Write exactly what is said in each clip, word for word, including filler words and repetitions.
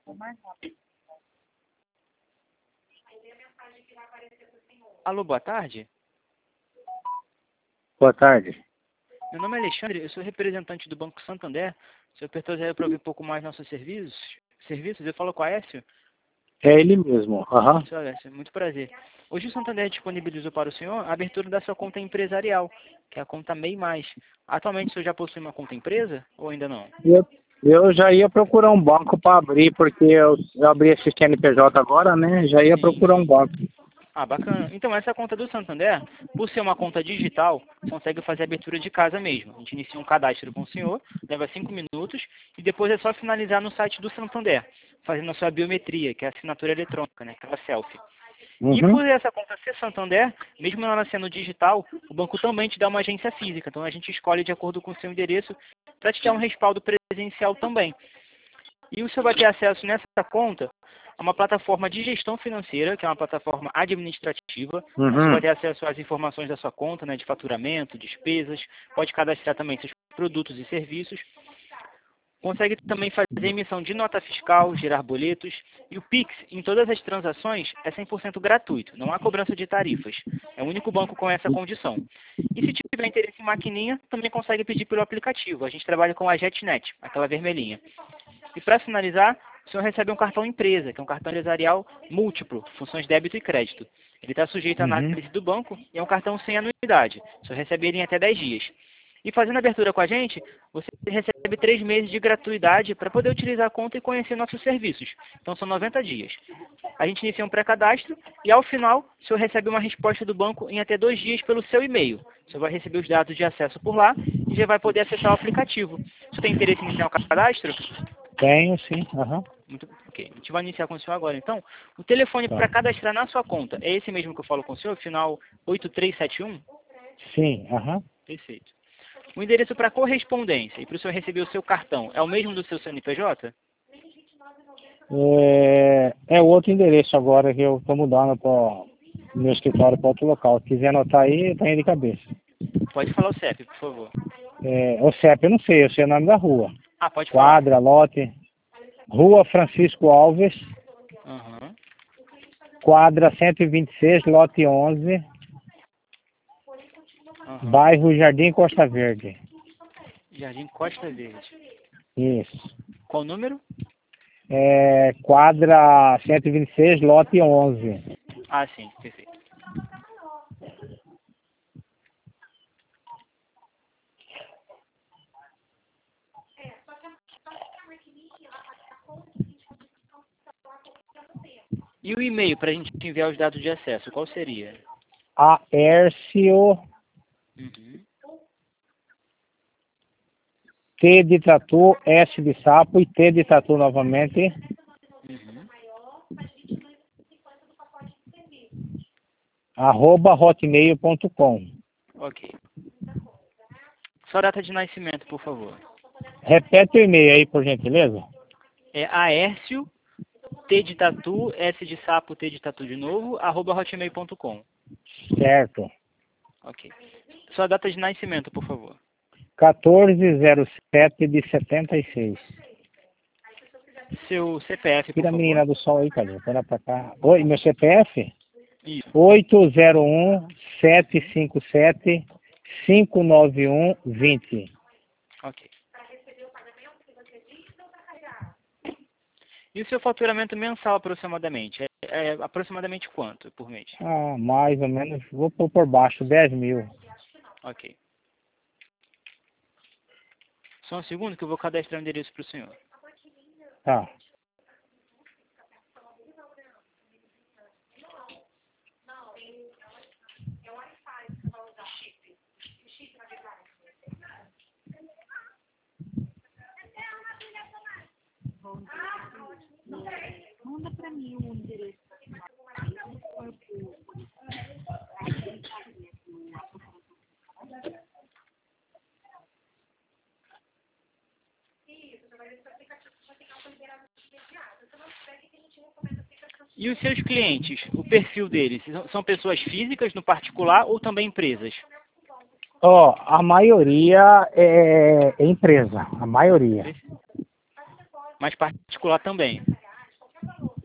Alô, boa tarde. Boa tarde. Meu nome é Alexandre, eu sou representante do Banco Santander. O senhor apertou zero para ouvir um pouco mais nossos serviços. Serviços, eu falo com a Écio. É ele mesmo. Aham. Senhor Écio, muito prazer. Hoje o Santander disponibilizou para o senhor a abertura da sua conta empresarial, que é a conta MEI Mais. Atualmente o senhor já possui uma conta empresa ou ainda não? Eu, eu já ia procurar um banco para abrir, porque eu, eu abri esse C N P J agora, né? Já ia Sim, procurar um sim. banco. Ah, bacana. Então, essa conta do Santander, por ser uma conta digital, consegue fazer a abertura de casa mesmo. A gente inicia um cadastro com o senhor, leva cinco minutos, e depois é só finalizar no site do Santander, fazendo a sua biometria, que é a assinatura eletrônica, né? Aquela selfie. E Uhum. por essa conta ser Santander, mesmo ela sendo digital, o banco também te dá uma agência física. Então, a gente escolhe de acordo com o seu endereço para te dar um respaldo presencial também. E o senhor vai ter acesso nessa conta a uma plataforma de gestão financeira, que é uma plataforma administrativa. O senhor vai Uhum. ter acesso às informações da sua conta, né, de faturamento, despesas, pode cadastrar também seus produtos e serviços. Consegue também fazer emissão de nota fiscal, gerar boletos. E o Pix, em todas as transações, é cem por cento gratuito. Não há cobrança de tarifas. É o único banco com essa condição. E se tiver interesse em maquininha, também consegue pedir pelo aplicativo. A gente trabalha com a JetNet, aquela vermelhinha. E para finalizar, o senhor recebe um cartão empresa, que é um cartão empresarial múltiplo, funções débito e crédito. Ele está sujeito à Uhum. análise do banco e é um cartão sem anuidade. O senhor recebe ele em até dez dias. E fazendo a abertura com a gente, você recebe três meses de gratuidade para poder utilizar a conta e conhecer nossos serviços. Então são noventa dias. A gente inicia um pré-cadastro e ao final o senhor recebe uma resposta do banco em até dois dias pelo seu e-mail. O senhor vai receber os dados de acesso por lá e já vai poder acessar o aplicativo. O senhor tem interesse em iniciar o cadastro? Tenho, sim. Aham. Muito, ok. A gente vai iniciar com o senhor agora. Então, o telefone Tá. para cadastrar na sua conta é esse mesmo que eu falo com o senhor, final oito três sete um? Sim. Aham. Perfeito. O endereço para correspondência e para o senhor receber o seu cartão é o mesmo do seu C N P J? É, é outro endereço agora que eu estou mudando para o meu escritório para outro local. Se quiser anotar aí, tá aí de cabeça. Pode falar o C E P, por favor. É, o C E P eu não sei, eu sei o nome da rua. Ah, pode falar. Quadra, lote. Rua Francisco Alves, Aham. quadra cento e vinte e seis, lote onze, Aham. bairro Jardim Costa Verde. Jardim Costa Verde. Isso. Qual o número? É, quadra cento e vinte e seis, lote onze. Ah, sim, perfeito. E o e-mail para a gente enviar os dados de acesso, qual seria? Aércio, Uhum. T de tatu, S de sapo e T de tatu novamente, Uhum. arroba hotmail ponto com. Ok. Sua data de nascimento, por favor. Repete o e-mail aí, por gentileza. É Aércio, T de tatu, S de sapo, T de tatu de novo, arroba hotmail ponto com. Certo. Ok. Sua data de nascimento, por favor. quatorze zero sete de setenta e seis. Seu C P F, por Tira a favor. menina do sol aí, cadê? Pera pra cá. Oi, meu C P F? Isso. oito zero um, sete cinco sete, cinco nove um, vinte. Ok. E o seu faturamento mensal, aproximadamente? É, é aproximadamente quanto por mês? Ah, mais ou menos, vou pôr por baixo, dez mil. Ok. Só um segundo que eu vou cadastrar o endereço para o senhor. Tá. Manda para mim o endereço. E os seus clientes, o perfil deles, são- são pessoas físicas no particular ou também empresas? Ó, a maioria é, é empresa, a maioria. Mas particular também.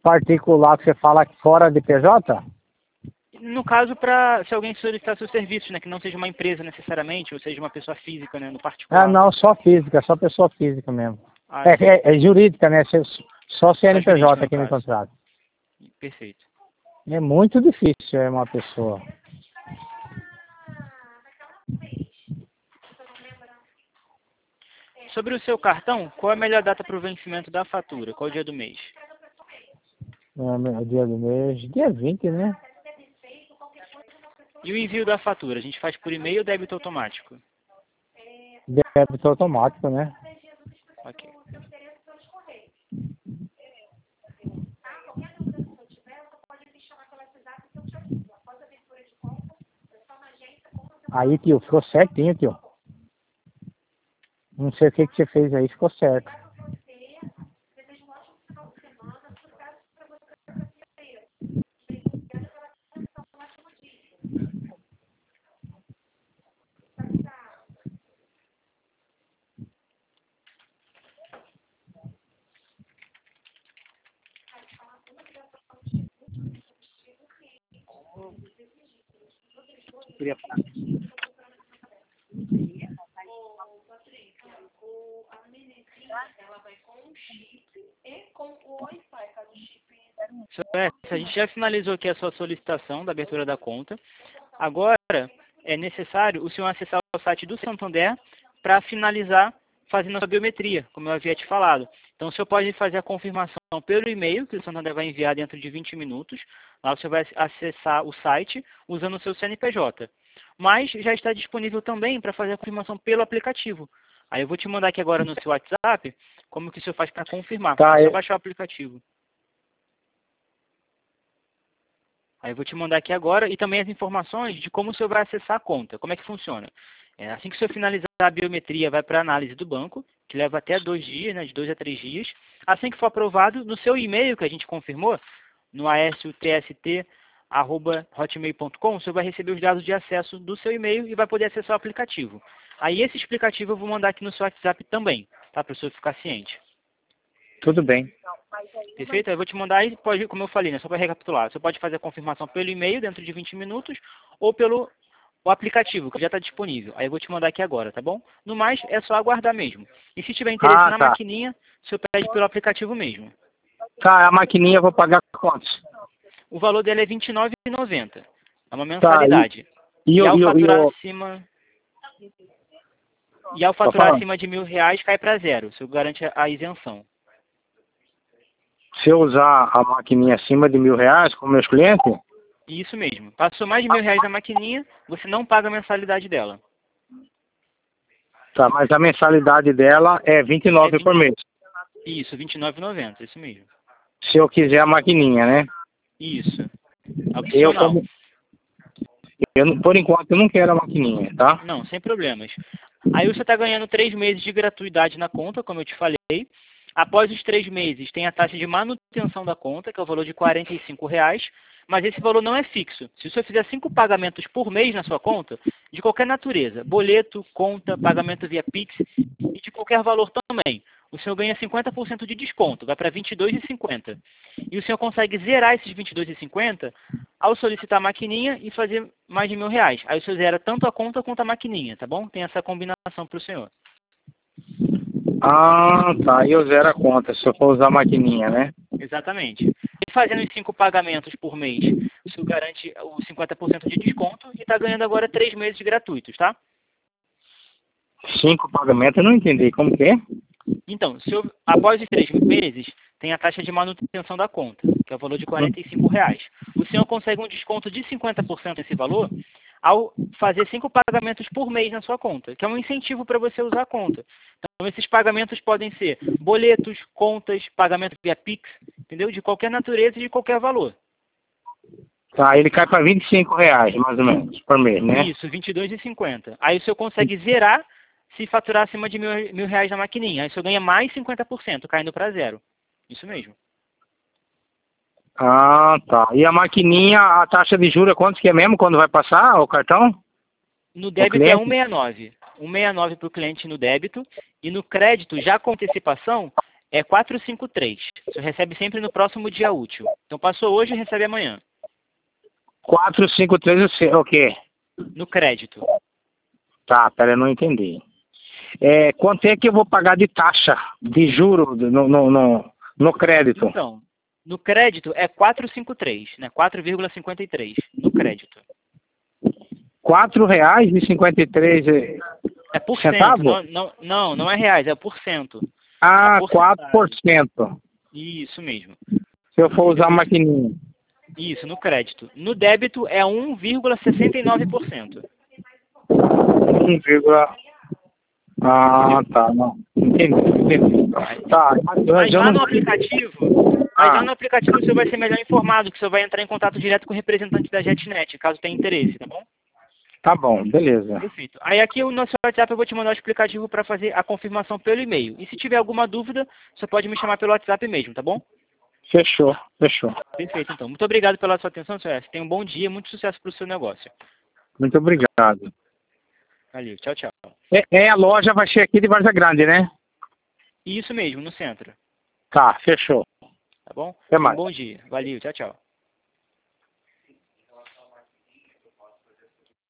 particular que você fala que fora de P J? No caso, para se alguém solicitar seus serviços, né? Que não seja uma empresa necessariamente, ou seja uma pessoa física, né? No particular. Ah, não, só física, só pessoa física mesmo. Ah, É, é, é jurídica, né? Só C N P J jurídica, aqui no no caso. contrato. Perfeito. É muito difícil é uma pessoa. Sobre o seu cartão, qual é a melhor data para o vencimento da fatura? Qual é o dia do mês? É, dia do mês, dia vinte, né? E o envio da fatura, a gente faz por e-mail ou débito automático? Débito automático, né? Ok. Aí, tio, ficou certinho, tio. Não sei o que, que você fez aí, ficou certo. Eu queria falar. Senhor, a gente já finalizou aqui a sua solicitação da abertura da conta. Agora, é necessário o senhor acessar o site do Santander para finalizar fazendo a sua biometria, como eu havia te falado. Então, o senhor pode fazer a confirmação pelo e-mail, que o Santander vai enviar dentro de vinte minutos. Lá você vai acessar o site usando o seu C N P J. Mas já está disponível também para fazer a confirmação pelo aplicativo. Aí eu vou te mandar aqui agora no seu WhatsApp como que o senhor faz para confirmar. Tá, é só eu... baixar o aplicativo. Aí eu vou te mandar aqui agora e também as informações de como o senhor vai acessar a conta, como é que funciona. É, assim que o senhor finalizar a biometria, vai para a análise do banco, que leva até dois dias, né, de dois a três dias. Assim que for aprovado, no seu e-mail que a gente confirmou, no aestst arroba hotmail ponto com, o senhor vai receber os dados de acesso do seu e-mail e vai poder acessar o aplicativo. Aí esse aplicativo eu vou mandar aqui no seu WhatsApp também, tá, para o senhor ficar ciente. Tudo bem. Perfeito? Eu vou te mandar aí, pode, como eu falei, né, só para recapitular. Você pode fazer a confirmação pelo e-mail dentro de vinte minutos ou pelo o aplicativo, que já está disponível. Aí eu vou te mandar aqui agora, tá bom? No mais, é só aguardar mesmo. E se tiver interesse Ah, na tá. maquininha, o senhor pede pelo aplicativo mesmo. Tá, a maquininha eu vou pagar quantos? O valor dele é vinte e nove reais e noventa centavos. É uma Tá, mensalidade. e, E, e, ao e, faturar e, acima... E ao Tô faturar falando. acima de mil reais, cai para zero. O senhor garante a isenção. Se eu usar a maquininha acima de mil reais com meus clientes? Isso mesmo. Passou mais de mil reais na maquininha, você não paga a mensalidade dela. Tá, mas a mensalidade dela é vinte e nove É vinte por mês. Isso, vinte e nove reais e noventa centavos, isso mesmo. Se eu quiser a maquininha, né? Isso. Eu, Opcional. como, eu, por enquanto, eu não quero a maquininha, tá? Não, sem problemas. Aí você está ganhando três meses de gratuidade na conta, como eu te falei. Após os três meses, tem a taxa de manutenção da conta, que é o valor de quarenta e cinco reais, mas esse valor não é fixo. Se você fizer cinco pagamentos por mês na sua conta, de qualquer natureza, boleto, conta, pagamento via Pix e de qualquer valor também, o senhor ganha cinquenta por cento de desconto, vai para vinte e dois reais e cinquenta centavos. E o senhor consegue zerar esses vinte e dois reais e cinquenta centavos ao solicitar a maquininha e fazer mais de mil reais. Aí o senhor zera tanto a conta quanto a maquininha, tá bom? Tem essa combinação para o senhor. Ah, tá. E eu zero a conta se eu for usar a maquininha, né? Exatamente. E fazendo os cinco pagamentos por mês, o senhor garante os cinquenta por cento de desconto e está ganhando agora três meses gratuitos, tá? Cinco pagamentos, eu não entendi. Como que é? Então, se eu, após os três meses, tem a taxa de manutenção da conta, que é o valor de quarenta e cinco reais. O senhor consegue um desconto de cinquenta por cento desse valor ao fazer cinco pagamentos por mês na sua conta, que é um incentivo para você usar a conta. Então, esses pagamentos podem ser boletos, contas, pagamento via Pix, entendeu? De qualquer natureza e de qualquer valor. Tá, ele cai para vinte e cinco reais, mais ou menos, por mês, né? Isso, vinte e dois reais e cinquenta centavos. Aí o senhor consegue zerar se faturar acima de mil, mil reais na maquininha. Aí o senhor ganha mais cinquenta por cento, caindo para zero. Isso mesmo. Ah, tá. E a maquininha, a taxa de juros, quanto que é mesmo quando vai passar o cartão? No débito é cento e sessenta e nove. cento e sessenta e nove para o cliente no débito. E no crédito, já com antecipação, é quatrocentos e cinquenta e três. Você recebe sempre no próximo dia útil. Então passou hoje, recebe amanhã. quatrocentos e cinquenta e três é o quê? No crédito. Tá, pera, eu não entendi. É, quanto é que eu vou pagar de taxa, de juro, no, no, no, no crédito? Então, no crédito é quatrocentos e cinquenta e três, né? quatro vírgula cinquenta e três no crédito. quatro reais e cinquenta e três É por cento, centavos? não, não, não, não é reais, é por cento. Ah, É quatro por cento. Isso mesmo. Se eu for usar a maquininha. Isso, no crédito. No débito é um vírgula sessenta e nove por cento. um, ah, tá, não. Entendi, entendi. Tá, mas, Mas eu lá não... no aplicativo, mas Ah. lá no aplicativo você vai ser melhor informado, que você vai entrar em contato direto com o representante da JetNet, caso tenha interesse, tá bom? Tá bom, beleza. Perfeito. Aí aqui no nosso WhatsApp eu vou te mandar o explicativo para fazer a confirmação pelo e-mail. E se tiver alguma dúvida, você pode me chamar pelo WhatsApp mesmo, tá bom? Fechou, fechou. Perfeito, então. Muito obrigado pela sua atenção, senhor S. Tenha um bom dia, muito sucesso para o seu negócio. Muito obrigado. Valeu, tchau, tchau. É, é, a loja vai ser aqui de Várzea Grande, né? Isso mesmo, no centro. Tá, fechou. Tá bom? Até Um mais. bom dia. Valeu, tchau, tchau.